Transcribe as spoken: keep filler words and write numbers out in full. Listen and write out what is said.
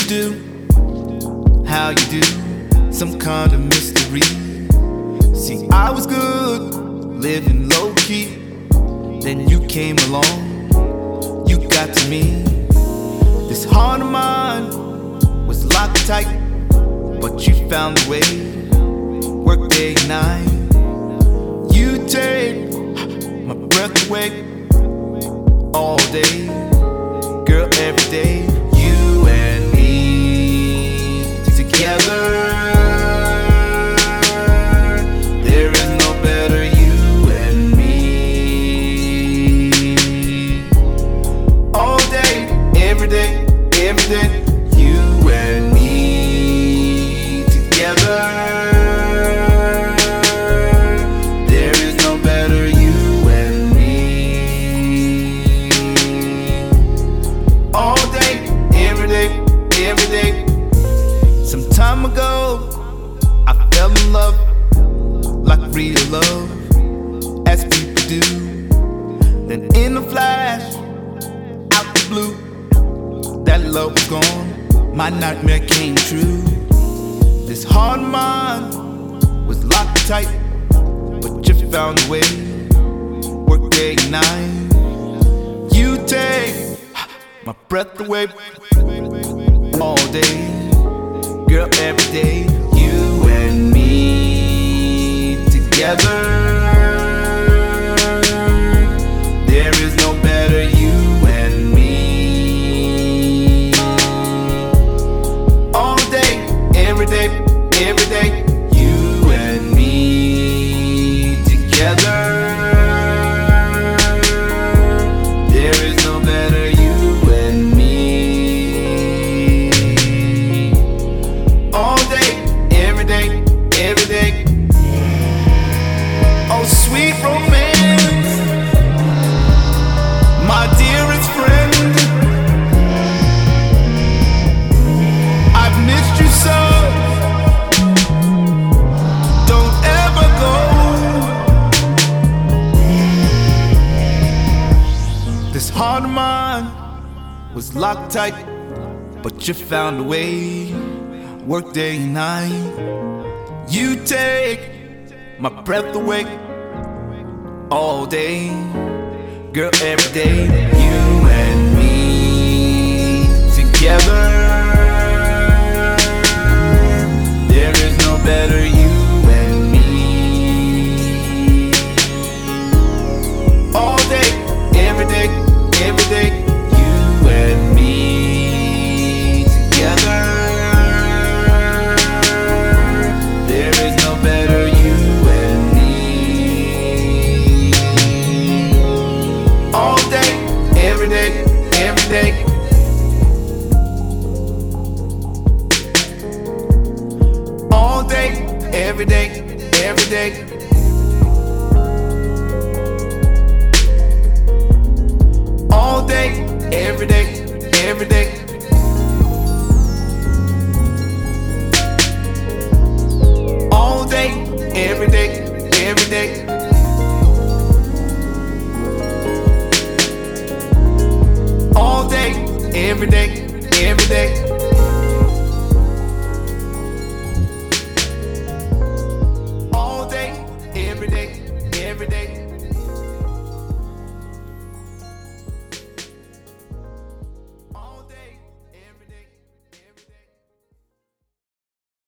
do, how you do, some kind of mystery. See, I was good, living low key. Then you came along, you got to me. This heart of mine was locked tight, but you found a way, work day and night. You take my breath away all day, girl, every day. You and me together, there is no better. You and me, all day, every day, every day. You and me together, there is no better. You and me, all day, every day, every day. Some time ago, I fell in love, like real love, as people do. Then in a flash, out the blue, that love was gone, my nightmare came true. This heart of mine was locked tight, but you found a way, work day and night. You take my breath away all day, girl, every day. You and me together, there is no better. You and me, all day, every day, every day. You and me together, there is no better. You and me, all day, every day, every day. Oh, sweet romance, my dearest friend, I've missed you so. Don't ever go. This heart of mine was locked tight, but you found a way, work day and night. You take my breath away all day, girl, every day. You and me together, there is no better. You and me, all day, every day, every day. You and me together, there is no better. You and me, all day, every day, every day. All day, every day, every day. All day, every day, every day. All day, every day, every day. All day, every day, every day.